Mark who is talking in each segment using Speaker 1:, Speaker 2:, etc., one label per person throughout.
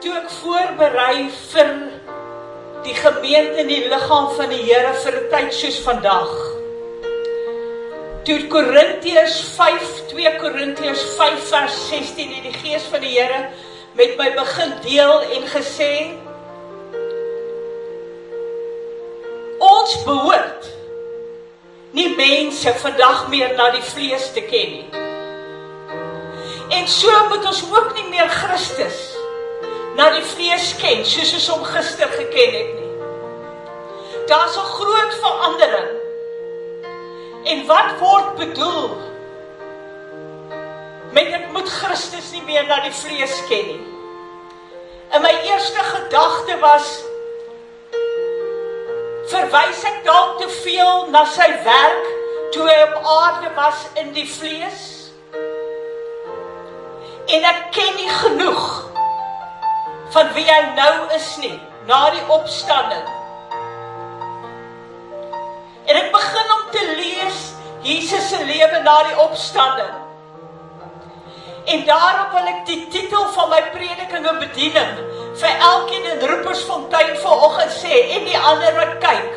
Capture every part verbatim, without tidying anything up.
Speaker 1: toe ek voorberei vir die gemeente en die liggaam van die Here vir 'n tyd soos vandag. Toe Korintiërs vyf, twee Korintiërs vyf vers sestien en die Gees van die Here met my begin deel en gesê, ons behoort nie mense vandag meer na die vlees te ken nie. En so moet ons ook nie meer Christus na die vlees ken, soos ons hom gister geken het nie. Daar is 'n groot verandering. En wat word bedoel met ek moet Christus nie meer na die vlees ken nie? En my eerste gedagte was, verwys ek dalk te veel na sy werk toe hy op aarde was in die vlees? En ek ken nie genoeg van wie hy nou is nie, na die opstanding. En ek begin om te lees Jesus se lewe na die opstanding. En daarom wil ek die titel van my prediking en bediening vir elkeen in Roepersfontein vanoggend sê, en die ander wat kyk.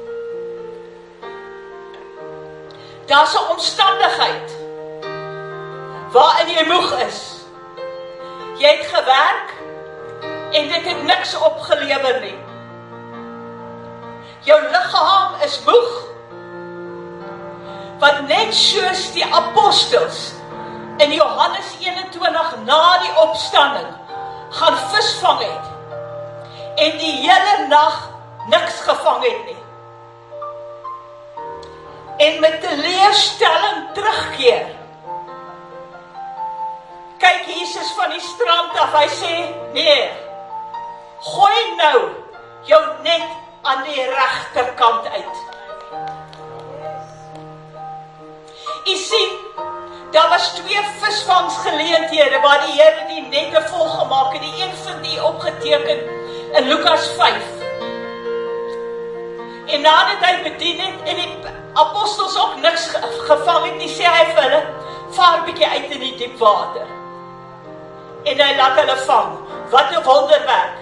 Speaker 1: Daar's 'n omstandigheid waarin jy moeg is. Jy het gewerk en dit het niks opgelewer nie. Jou liggaam is moeg, wat net soos die apostels in Johannes eenentwintig na die opstanding gaan visvang het en die hele nag niks gevang het nie. En met teleurstelling terugkeer. Kyk Jesus van die strand af, hy sê, nee, gooi nou jou net aan die regterkant uit. U sien, daar was twee visvangsgeleenthede waar die Here die nette vol gemaak het. Die een vind u opgeteken in Lukas vyf. En nadat hy bedien het en die apostels ook niks gevang het nie, sê hy vir hulle, vaar bietjie uit in die diep water. En hy laat hulle vang. Wat 'n wonderwerk.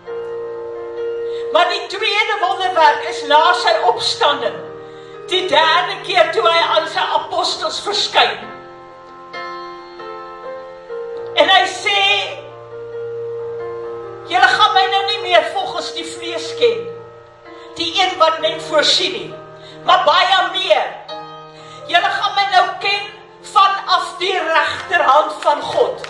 Speaker 1: Maar die tweede wonderwerk is na sy opstanding. Die derde keer toe hy aan sy apostels verskyn. En hy sê, julle gaan my nou nie meer volgens die vlees ken. Die een wat net voorsien nie, maar baie meer. Julle gaan my nou ken vanaf die regterhand van God.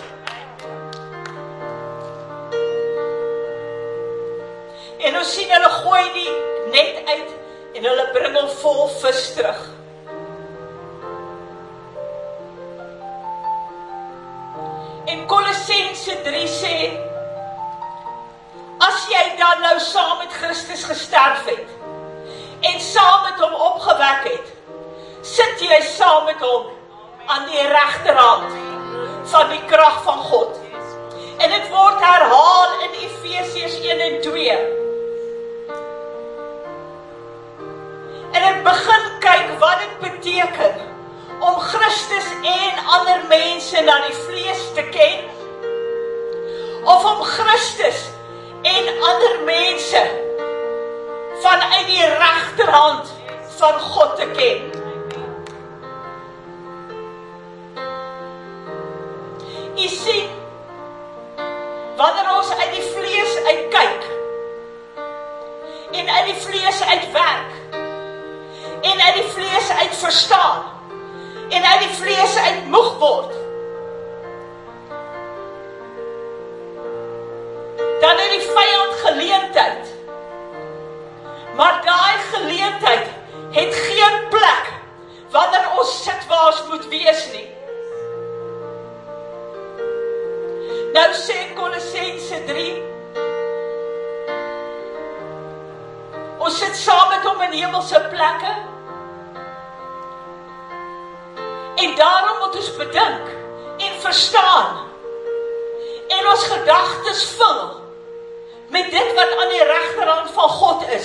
Speaker 1: En ons sien hulle gooi die net uit en hulle bring hom vol vis terug. En Kolossense drie sê, as jy dan nou saam met Christus gesterf het en saam met hom opgewek het, sit jy saam met hom aan die regterhand van die krag van God. En dit word herhaal in Efesiërs een en twee. En ek begin kyk wat dit beteken om Christus en ander mense na die vlees te ken, of om Christus en ander mense vanuit die regterhand van God te ken. U sien, wanneer ons uit die vlees uitkyk en uit die vlees uitwerk en uit die vlees uit verstaan en uit die vlees uit moeg word, dan het die vyand geleentheid. Maar daai geleentheid het geen plek wanneer ons sit waar ons moet wees nie. Nou sê Kolossense drie, ons sit saam met hom in hemelse plekke, en daarom moet ons bedink en verstaan en ons gedagtes vul met dit wat aan die regterhand van God is.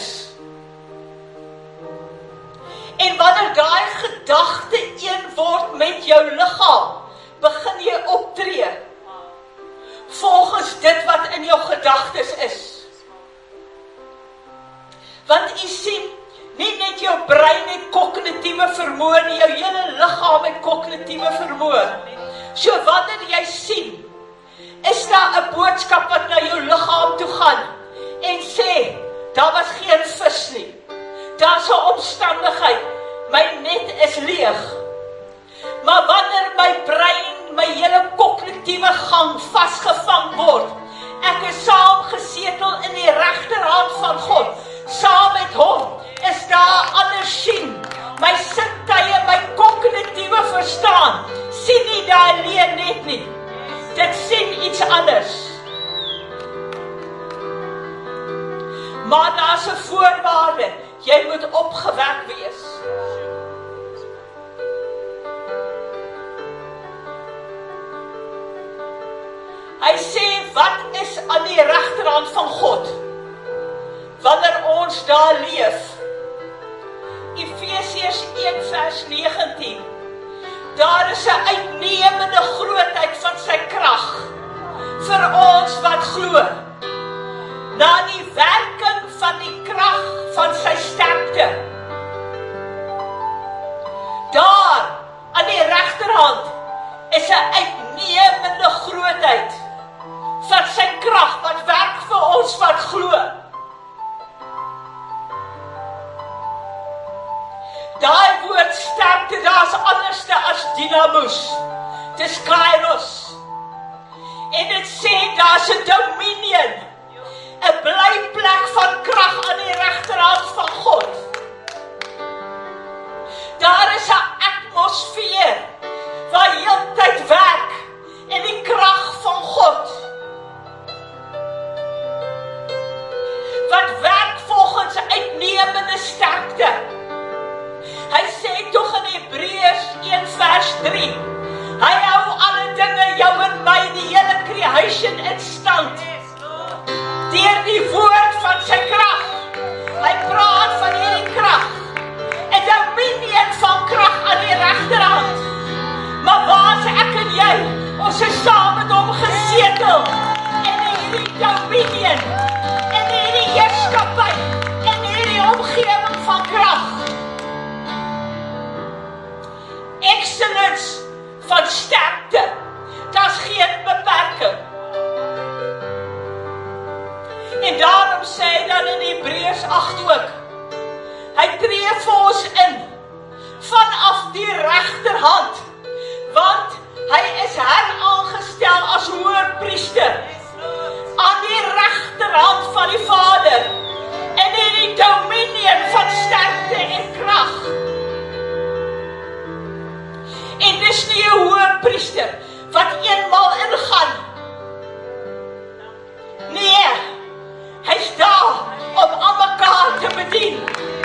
Speaker 1: En wanneer daai gedagte een word met jou liggaam, begin jy optree volgens volgens dit wat in jou gedagtes is. Want jy sien, nie net jou brein het kognitiewe vermoë, nie jou hele liggaam het kognitiewe vermoë. So wanneer jy sien, is daar 'n boodskap wat na jou liggaam toe gaan en sê, daar was geen vis nie. Daar's 'n omstandigheid, my net is leeg. Maar wanneer my brein, my hele kognitiewe gang vasgevang word, ek is saamgesetel in die regterhand van God, saam met hom, is daar 'n ander sien. My sintuie, my kognitiewe verstaan, sien nie daar alleen net nie. Dit sien iets anders. Maar daar's 'n voorwaarde, jy moet opgewek wees. Hy sê, wat is aan die regterhand van God? Wanneer ons daar leef. Efesiërs een vers negentien. Daar is 'n uitnemende grootheid van sy krag vir ons wat glo. Na die werking van die krag van sy sterkte. Daar, aan die regterhand, is 'n uitnemende grootheid van sy krag wat werk vir ons wat glo. Daai woord sterkte, daar's anderste as dynamos. Dis kairos. En dit sê daar's 'n dominion, 'n blyplek van krag aan die regterhand van God. Daar is 'n atmosfeer waar heeltyd werk in die krag van God. Wat werk volgens uitnemende sterkte. Hy sê tog in Hebreërs een vers drie, hy hou alle dinge, jou en my, die hele creation in stand, deur die woord van sy krag. Hy praat van hierdie krag, 'n dominion van krag aan die regterhand. Maar waar is ek en jy? Ons is saam met hom gesetel in hierdie dominion, in hierdie heerskappy, in hierdie omgewing van krag. Excellence van sterkte. Daar's geen beperking. En daarom sê hy dan in Hebreërs agt ook, hy tree vir ons in, vanaf die regterhand, want hy is heraangestel as hoëpriester, aan die regterhand van die Vader, en in die dominion van sterkte en krag. En dis nie 'n hoëpriester wat eenmaal ingaan. Nee, hy's daar om aan mekaar te bedien.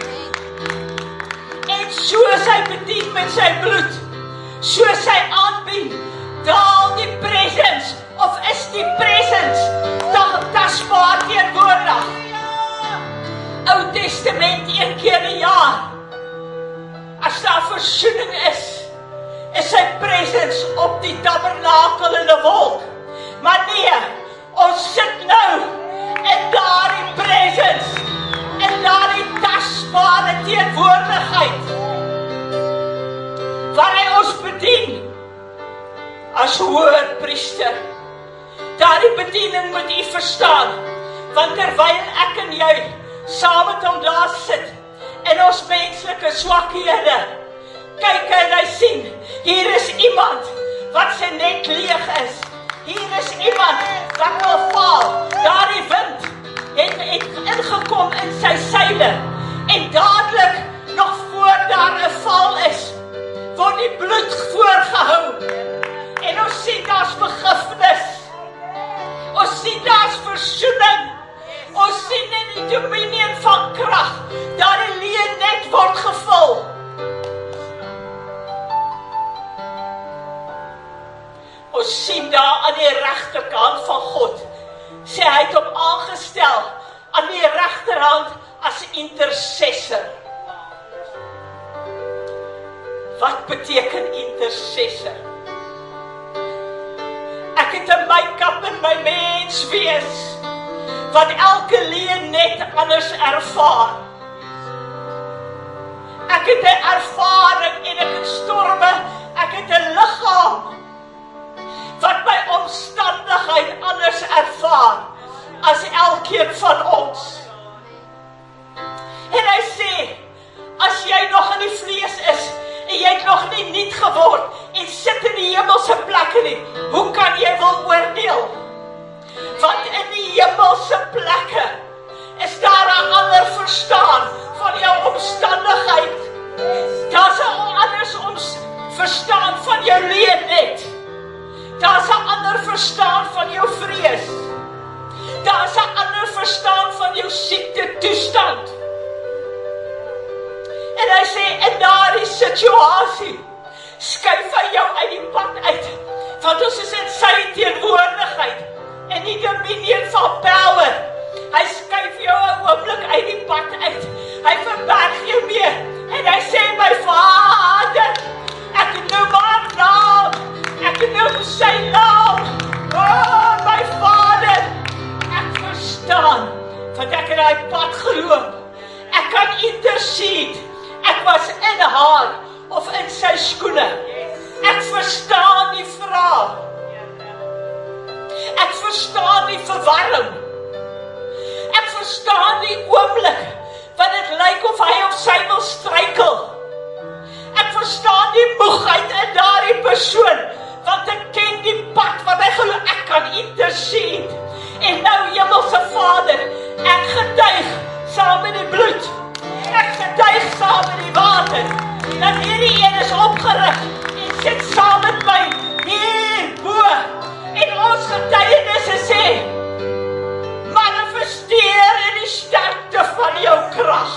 Speaker 1: En soos hy bedien met sy bloed, soos hy aanbied, daal die presence, of is die presence, tasbaar teenwoordig. Ou Testament een keer 'n jaar, as daar versoening is, is sy presence op die tabernakel in 'n wolk. Maar nee, ons sit nou in daardie presence, in daardie tasbare teenwoordigheid, waar hy ons bedien, as hoëpriester. Daardie bediening moet u verstaan, want terwyl ek en jy, saam met hom daar sit, in ons menslike swakhede, kyk en hy sien, hier is iemand wat sy nek leeg is. Hier is iemand wat wil val. Daardie wind het, het ingekom in sy seile. En dadelik, nog voor daar 'n val is, word die bloed voorgehou. En ons sien daar's vergifnis. Ons sien daar's versoening. Ons sien in die dominion van krag, daar die leë net word gevul. Ons sien daar aan die regterkant van God, sê hy het hom aangestel aan die regterhand as intercessor. Wat beteken intercessor? Ek het 'n make-up in my mens mens wees wat elke lewe net anders ervaar. Ek het 'n ervaring en ek het storme, ek het 'n liggaam wat my omstandigheid anders ervaar as elkeen van ons. En hy sê, as jy nog in die vlees is en jy het nog nie nuut geword en sit in die hemelse plekke nie, hoe kan jy wil oordeel? Want in die hemelse plekke is daar 'n ander verstaan van jou omstandigheid. Daar's 'n anders ons verstaan van jou lewe net. Daar's 'n ander verstaan van jou vrees. Daar's 'n ander verstaan van jou siekte toestand. En hy sê, in daardie situasie, skuif hy jou uit die pad uit, want ons is in sy teenwoordigheid, en nie dominion van power. Hy skuif jou 'n oomblik uit die pad uit, hy verberg jou mee, en hy sê, my Vader, ek noem haar naam, ek noem sy naam, oh my Vader, ek verstaan, want ek het die pad geloop, ek kan intercede, ek was in haar, of in sy skoene, ek verstaan die vraag, ek verstaan die verwarring, ek verstaan die oomblik, wat het lyk of hy of sy wil struikel, ek verstaan die moegheid in daardie persoon, want ek ken die pad wat hy geloof, ek kan intercede, en nou Hemelse Vader, ek getuig saam met die bloed, ek getuig saam met die water, dat hierdie een is opgerig, en sit saam met my, hier bo, en ons getuienisse sê, manifesteer in die sterkte van jou krag.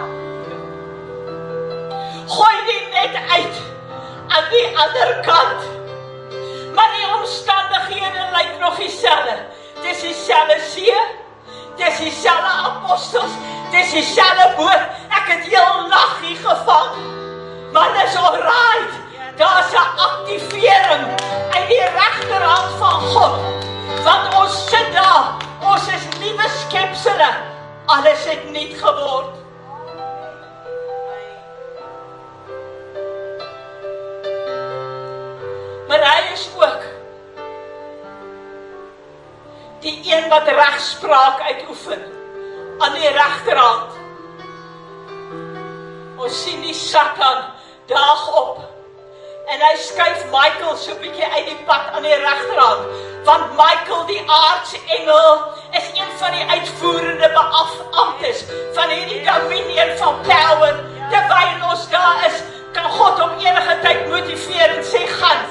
Speaker 1: Gooi die net uit, aan die ander kant, maar die omstandighede lyk nog dieselfde. Dis dieselfde see, dis dieselfde apostels, dis dieselfde boot, ek het heel nag hier gevang, maar dis alright, daar's 'n aktivering uit die regterhand van God, want ons sit daar, ons is nuwe skepsele, alles het nuut geword. Maar hy is ook die een wat regspraak uitoefen aan die regterhand. Ons sien die Satan daag op en hy skuif Michael so 'n bietjie uit die pad aan die regterhand, want Michael die aardse engel is een van die uitvoerende beamptes van hierdie dominion van power. Terwyl ons daar is, kan God om enige tyd motiveer en sê, gaan.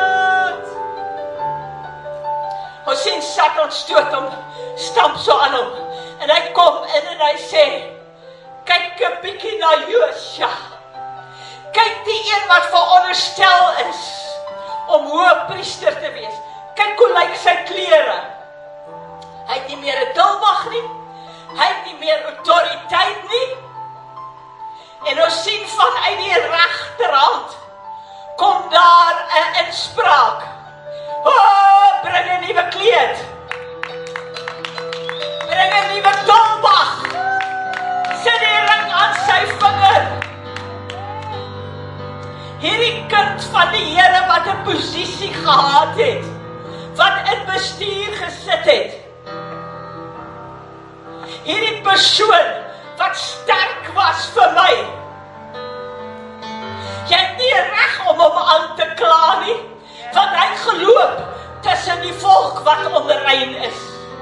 Speaker 1: Ons sien Satan stoot hom, stamp so aan hom, en hy kom in en hy sê, kyk 'n bietjie na Josua, kyk die een wat veronderstel is om hoëpriester te wees, kyk hoe lyk sy klere, hy het nie meer 'n dilbag nie, hy het nie meer autoriteit nie, en ons sien vanuit die regterhand, kom daar 'n inspraak, oh, bring 'n nuwe kleed, bring 'n nuwe dilbag, sit die ring aan sy vinger. Hierdie kind van die Here wat 'n posisie gehad het, wat in bestuur gesit het. Hierdie persoon wat sterk was vir my. Jy het nie reg om hom aan te kla nie, want hy het geloop tussen die volk wat onrein is.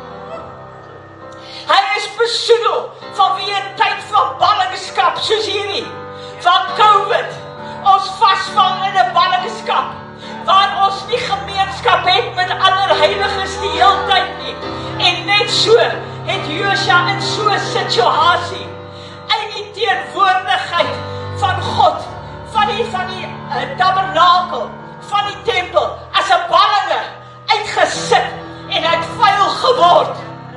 Speaker 1: Hy is besoedel van wie 'n tyd van ballingskap soos hierdie, van COVID, ons vasvang in 'n ballingskap, waar ons nie gemeenskap het met ander heiliges die hele tyd nie. En net so het Josua in so 'n situasie, in die teenwoordigheid van God, van die, van die uh, tabernakel, van die tempel, as 'n ballinge uitgesit en uit vuil geword.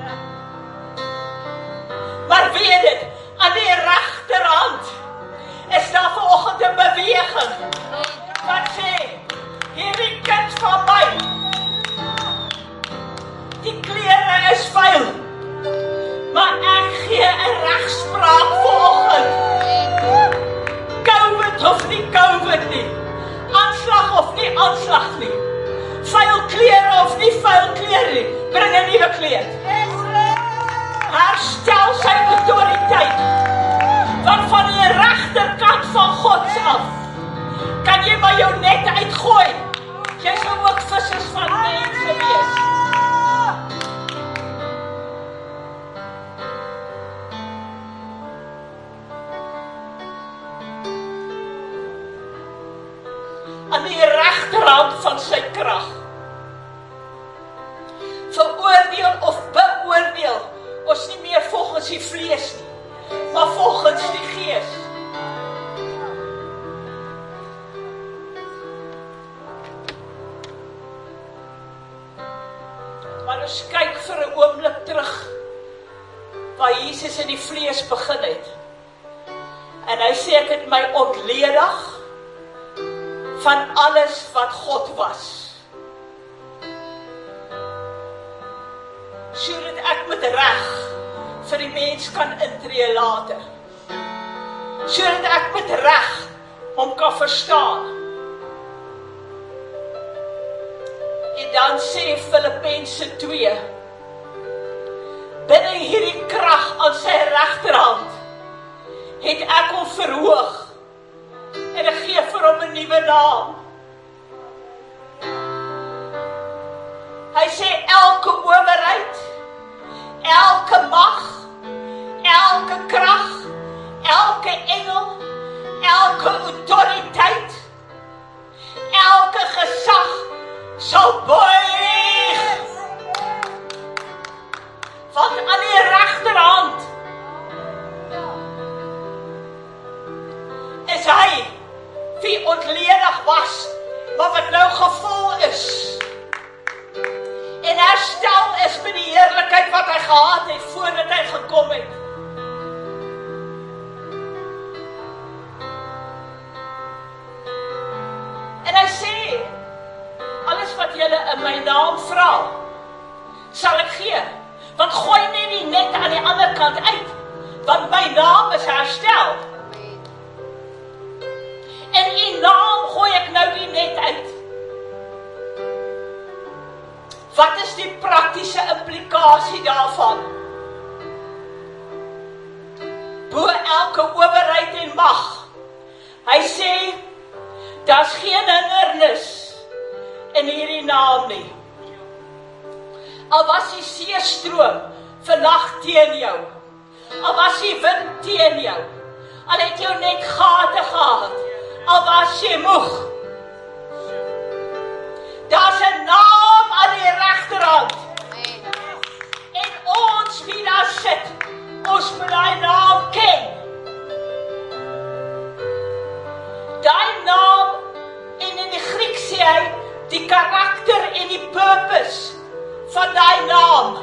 Speaker 1: Maar weet dit, aan die regterhand is daar vanoggend 'n beweging wat sê, hierdie kind van my, die klere is vuil. Maar ek gee 'n regspraak vanoggend. COVID of nie COVID nie. Aanslag of nie aanslag nie. Vuil klere of nie vuil klere nie. Bring 'n nuwe kleed. Herstel sy autoriteit. Want van die regterkant van God af kan jy maar jou net uitgooi. Jy sal ook vissers van mense wees. Aan die regterhand van sy krag. Veroordeel of beoordeel ons nie meer volgens die vlees nie, maar volgens die gees. Maar ons kyk vir 'n oomblik terug waar Jesus in die vlees begin het. En hy sê ek het my ontledig van alles wat God was. Sodat ek met reg vir die mens kan intree later. Sodat ek met reg hom kan verstaan. En dan sê Filippense twee, binne hierdie krag aan sy regterhand, het ek hom verhoog, en ek gee vir hom 'n nuwe naam. Hy sê elke owerheid, elke mag, elke krag, elke engel, elke autoriteit, elke gesag sal buig. Want aan die regterhand is hy wie ontledig was, maar wat nou gevul is. En herstel is met die heerlikheid wat hy gehad het voordat hy gekom het. En hy sê, alles wat julle in my naam vra, sal ek gee. Want gooi net nie net aan die ander kant uit, want my naam is herstel. En in naam gooi ek nou die net uit. Wat is die praktiese implikasie daarvan? Bo elke owerheid en mag. Hy sê, daar's geen hindernis in hierdie naam nie. Al was die seestroom vannag teen jou, al was die wind teen jou, al het jou net gate gehad, al was jy moeg. Daar's 'n naam aan die regterhand. En ons wie daar sit, ons moet daai naam ken. Daai naam, en in die Griek sê hy, die karakter en die purpose van daai naam.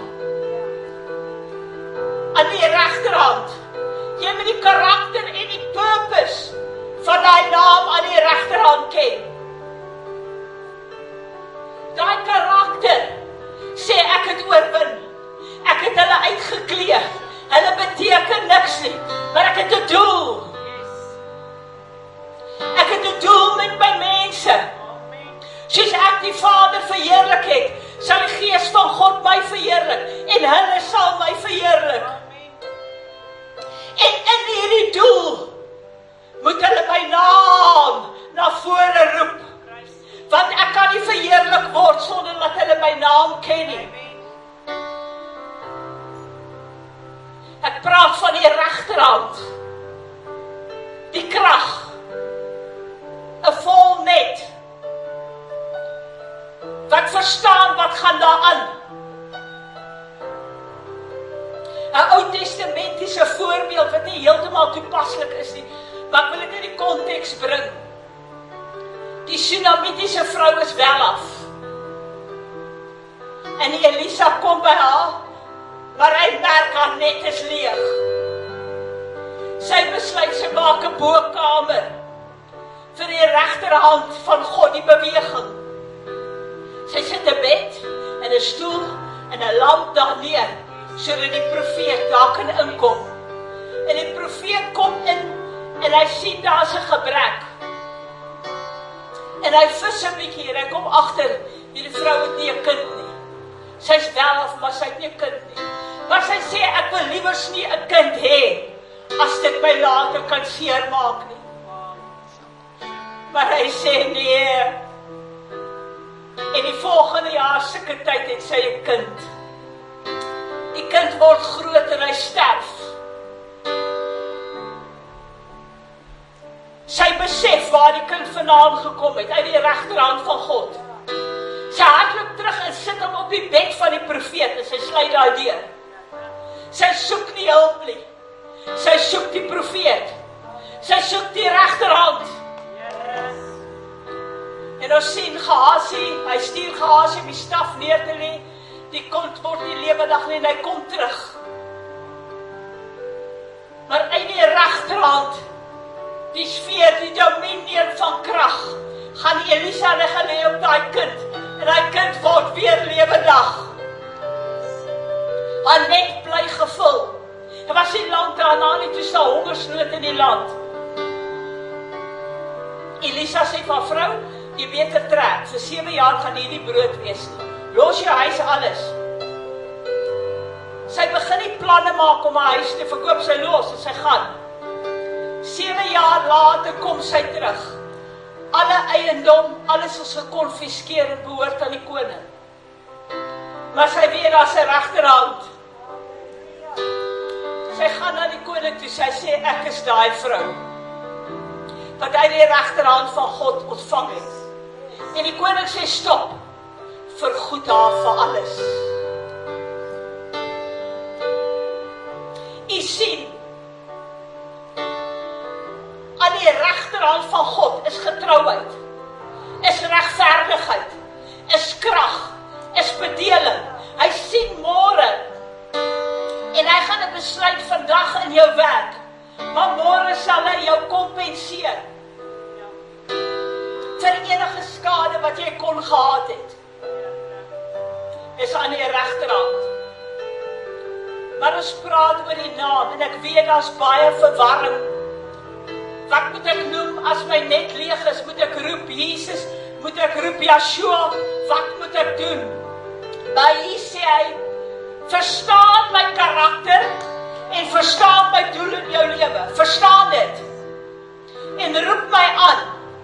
Speaker 1: Aan die regterhand. Jy moet die karakter en die purpose van daai naam aan die regterhand ken. Daai karakter sê ek het oorwin. Ek het hulle uitgeklee. Hulle beteken niks nie, maar ek het 'n doel. Ek het 'n doel met my mense. Soos ek die Vader verheerlik het, sal die Gees van God my verheerlik en hulle sal my verheerlik. En in hierdie doel moet hulle my naam na vore roep. Want ek kan nie verheerlik word sonder dat hulle my naam ken nie. Ek praat van die regterhand. Die krag. 'n vol net. Wat verstaan wat gaan daaraan? 'n Ou Testamentiese voorbeeld wat nie heeltemal toepaslik is nie, maar ek wil dit in die konteks bring. Die Sunamitiese vrou is wel af. En die Elisa kom by haar, maar hy merk haar net is leeg. Sy besluit sy maak 'n bokamer vir die regterhand van God, die beweging. Sy sit 'n bed en 'n stoel en 'n lamp daar neer, sodat die profeet daar kan inkom. En die profeet kom in, en hy sien daar's 'n gebrek. En hy vis 'n bietjie, en hy kom agter, hierdie vrou het nie 'n kind nie. Sy's wel of, maar sy het nie 'n kind nie. Maar sy sê, ek wil liewers nie 'n kind hê, as dit my later kan seermaak nie. Maar hy sê, nee. En die volgende jaar, sulke tyd, het sy 'n kind. Die kind word groot en hy sterf. Sy besef waar die kind vandaan gekom het, uit die regterhand van God. Sy hardloop terug en sit hom op die bed van die profeet en sy sluit daai deur. Sy soek nie hulp nie. Sy soek die profeet. Sy soek die regterhand. En ons sien Gehasie, hy stuur Gehasie om die staf neer te lê. Die kind word nie lewendig nie en hy kom terug. Maar uit die regterhand, die sfeer, die dominion van krag, gaan Elisa lê op daai kind. En daai kind word weer lewendig. Haar nek bly gevul. Dit was nie lank daarna nie, toe staan hongersnood in die land. Elisa sê vir haar vrou, jy beter trek, vir sewe jaar gaan hier nie brood wees nie. Los jou huis alles. Sy begin nie planne maak om haar huis te verkoop, sy los en sy gaan. Sewe jaar later kom sy terug. Alle eiendom, alles is gekonfiskeer en behoort aan die koning. Maar sy weet daar sy regterhand. Sy gaan na die koning toe, sy sê, ek is daai vrou, wat hy die regterhand van God ontvang het. En die koning sê, stop, vergoed haar vir alles. U sien, aan die regterhand van God is getrouheid, is regverdigheid, is krag, is bedeling. Hy sien môre, en hy gaan 'n besluit vandag in jou werk, maar môre sal hy jou kompenseer vir enige skade wat jy kon gehad het. Is aan die regterhand. Maar ons praat oor die naam, en ek weet daar's baie verwarring. Wat moet ek noem as my net leeg is? Moet ek roep Jesus? Moet ek roep Yeshua? Wat moet ek doen? By hier sê hy, verstaan my karakter en verstaan my doel in jou lewe. Verstaan dit. En roep my aan.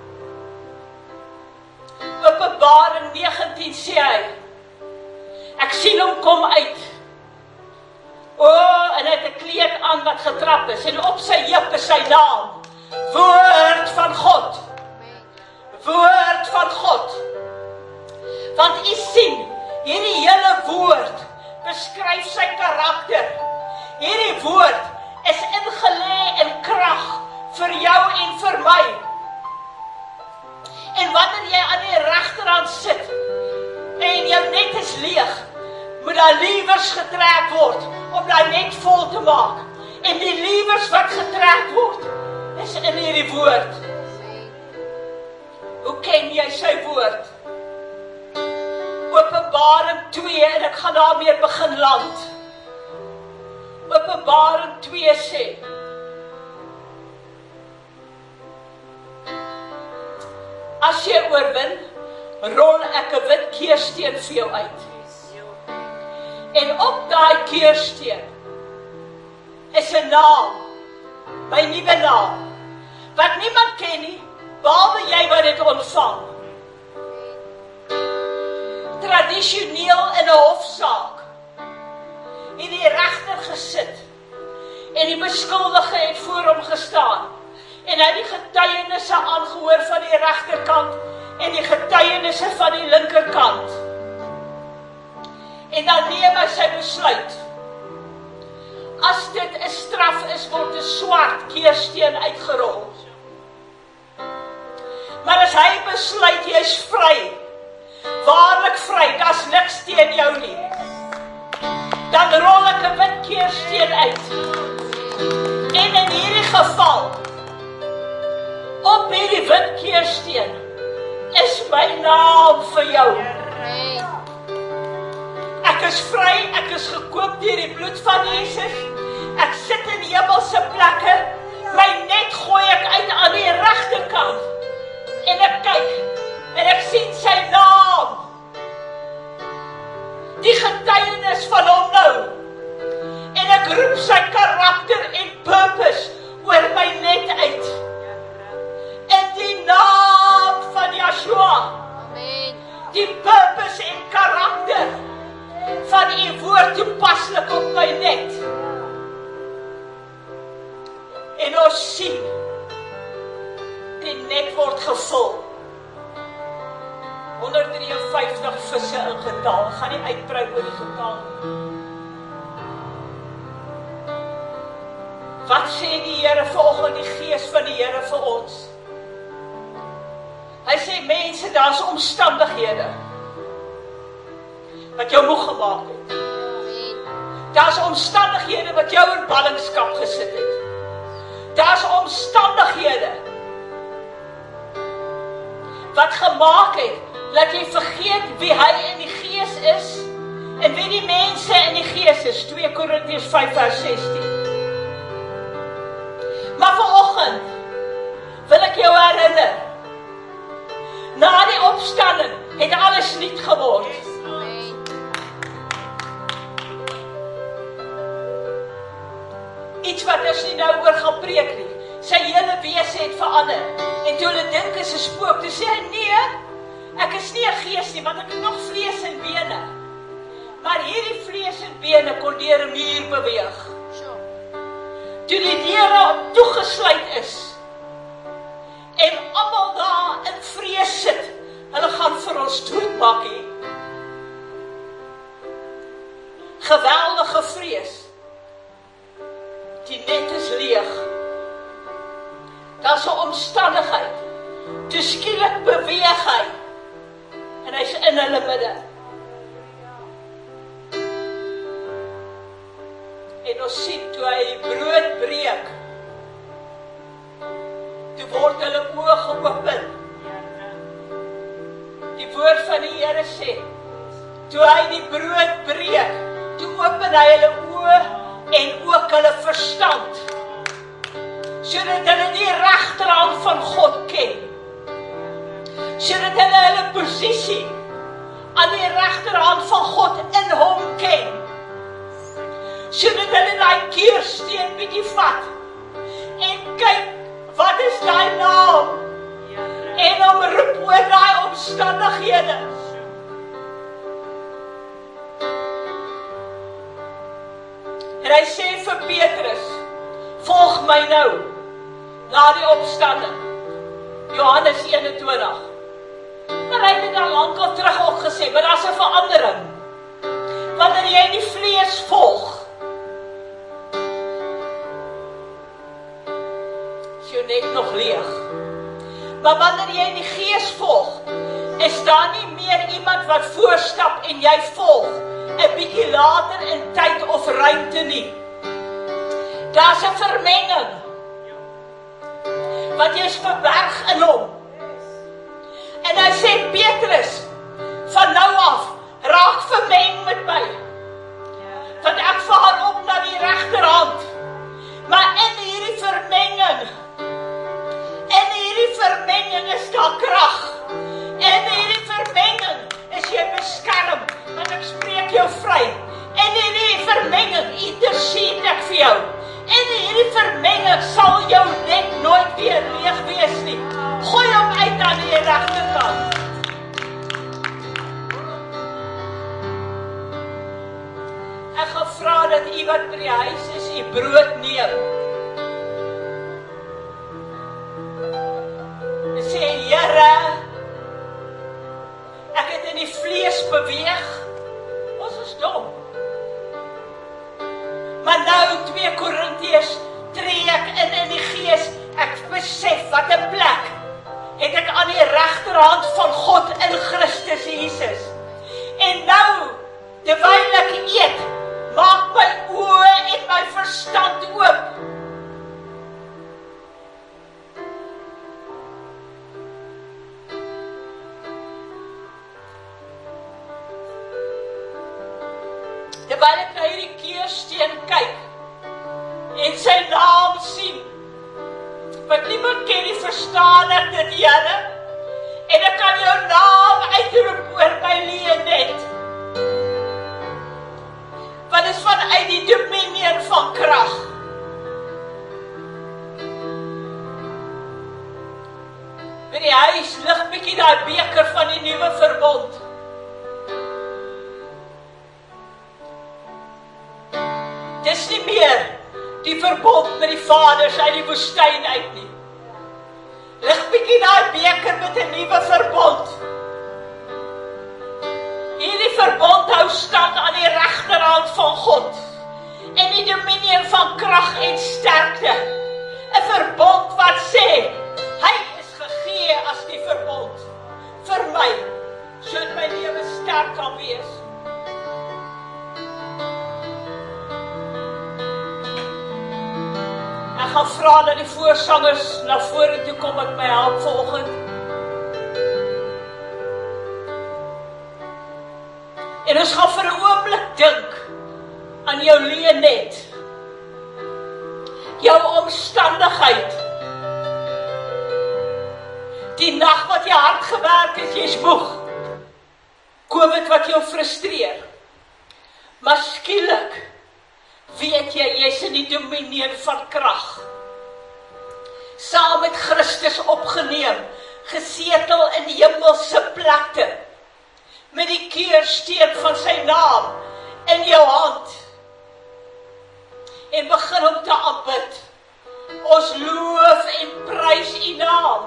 Speaker 1: Openbaring negentien sê hy, ek sien hom kom uit. O, oh, en hy het 'n kleed aan wat getrap is, en op sy heup is sy naam. Woord van God. Woord van God. Want u sien, hierdie hele woord beskryf sy karakter. Hierdie woord is ingelê in krag vir jou en vir my. En wanneer jy aan die regterhand sit en jou net is leeg, moet daar liewers getrek word om daai net vol te maak. En die liewers wat getrek word, is in hierdie woord. Hoe ken jy sy woord? Openbaring twee, en ek gaan daarmee begin land. Openbaring twee sê, as jy oorwin, rol ek 'n wit keursteen vir jou uit. En op daai keursteen is 'n naam, my nuwe naam, wat niemand ken nie, behalwe jy wat dit ontvang. Tradisioneel in 'n hofsaak, het die regter gesit, en die beskuldige het voor hom gestaan, en hy die getuienisse aangehoor van die regterkant, en die getuienisse van die linkerkant. En dan neem hy sy besluit. As dit 'n straf is, word 'n swart keursteen uitgerol. Maar as hy besluit, jy is vry, waarlik vry, daar's niks teen jou nie, dan rol ek 'n wit keursteen uit. En in hierdie geval, op hierdie wit keursteen, is my naam vir jou. Ek is vry, ek is gekoop deur die bloed van Jesus. Ek sit in hemelse plekke. My net gooi ek uit aan die regterkant. En ek kyk en ek sien sy naam. Die getuienis van hom nou. En ek roep sy karakter en purpose oor my net uit. In die naam van Yeshua.
Speaker 2: Amen.
Speaker 1: Die purpose en karakter van u woord toepaslik op my net. En ons sien, die net word gevul. honderd drie en vyftig visse in getal, gaan nie uitbrei oor die getal. Wat sê die Here vanoggend, die Gees van die Here vir ons? Hy sê, mense, daar's omstandighede wat jou moeg gemaak het. Daar's omstandighede wat jou in ballingskap gesit het. Daar's omstandighede wat gemaak het dat jy vergeet wie hy in die Gees is en wie die mense in die Gees is. twee Korintiërs vyf vers sestien. Maar vanoggend wil ek jou herinner, na die opstanding het alles nuut geword. Iets wat ons nie nou oor gaan preek nie. Sy hele wese het verander. En toe hulle dink is 'n spook, toe sê hy, nee, ek is nie 'n gees nie, want ek het nog vlees en bene. Maar hierdie vlees en bene kon deur 'n muur beweeg. Toe die deure toegesluit is, en almal daar in vrees sit, hulle gaan vir ons doodmaak hê. Geweldige vrees. Die net is leeg. Daar's 'n omstandigheid. Toe skielik beweeg hy. En hy's in hulle midde. En ons sien toe hy die brood breek, toe word hulle oë geopen. Die woord van die Here sê, toe hy die brood breek, toe open hy hulle oë en ook hulle verstand, sodat hulle die regterhand van God ken, sodat hulle hulle posisie aan die regterhand van God in hom ken, sodat hulle daai keursteen bietjie vat en kyk, wat is daai naam? En hom roep oor daai omstandighede. En hy sê vir Petrus, volg my nou, na die opstanding. Johannes eenentwintig. Maar hy het dit al lank al terug ook gesê, maar daar's 'n verandering. Wanneer jy die vlees volg, is jou net nog leeg. Maar wanneer jy die Gees volg, is daar nie meer iemand wat voorstap en jy volg, 'n bietjie later in tyd of ruimte nie. Daar's 'n vermenging, want jy is verberg in hom. En hy sê, Petrus, van nou af, raak vermeng met my. Want ek vaar op na die regterhand. Maar in hierdie vermenging, in hierdie vermenging is daar krag. In hierdie vermenging is jy beskerm, want ek spreek jou vry. In hierdie vermenging intercede ek vir jou. In hierdie vermenging sal jou net nooit weer leeg wees nie. Gooi hom uit aan die regterkant. Ek gaan vra dat u wat by die huis is, u brood neem. En sê, Here, ek het in die vlees beweeg. Ons is dom. Maar nou, twee Korintiërs, tree ek in in die Gees. Ek besef wat 'n plek het ek aan die regterhand van God in Christus Jesus. En nou, terwyl ek eet, maak my oë en my verstand oop. terwyl ek na hierdie keursteen kyk en sy naam sien, wat niemand ken nie, verstaan ek dit, Here, en ek kan jou naam uitroep oor my Leonet, want is vanuit die dominion van krag. By die huis lig bietjie daai beker van die nuwe verbond. Dis nie meer die verbond met die vaders uit die woestyn uit nie. Lig bietjie daai beker met 'n nuwe verbond. Hierdie verbond hou stand aan die regterhand van God en die dominion van krag en sterkte. 'n Verbond wat sê, hy is gegee as die verbond vir my, sodat my lewe sterk kan wees. Ek gaan vra dat die voorsangers na vore toe kom met my help vanoggend. En ons gaan vir 'n oomblik dink aan jou Leonet, jou omstandigheid, die nag wat jy hard gewerk het, jy's moeg, COVID wat jou frustreer, maar skielik weet jy, jy's in die dominion van krag, saam met Christus opgeneem, gesetel in die hemelse plekte, met die keursteen van sy naam in jou hand, en begin om te aanbid. Ons loof en prys U naam.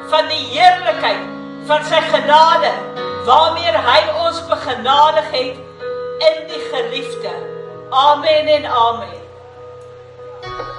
Speaker 1: van die heerlikheid van sy genade, waarmee hy ons begenadig het in die geliefde. Amen en amen.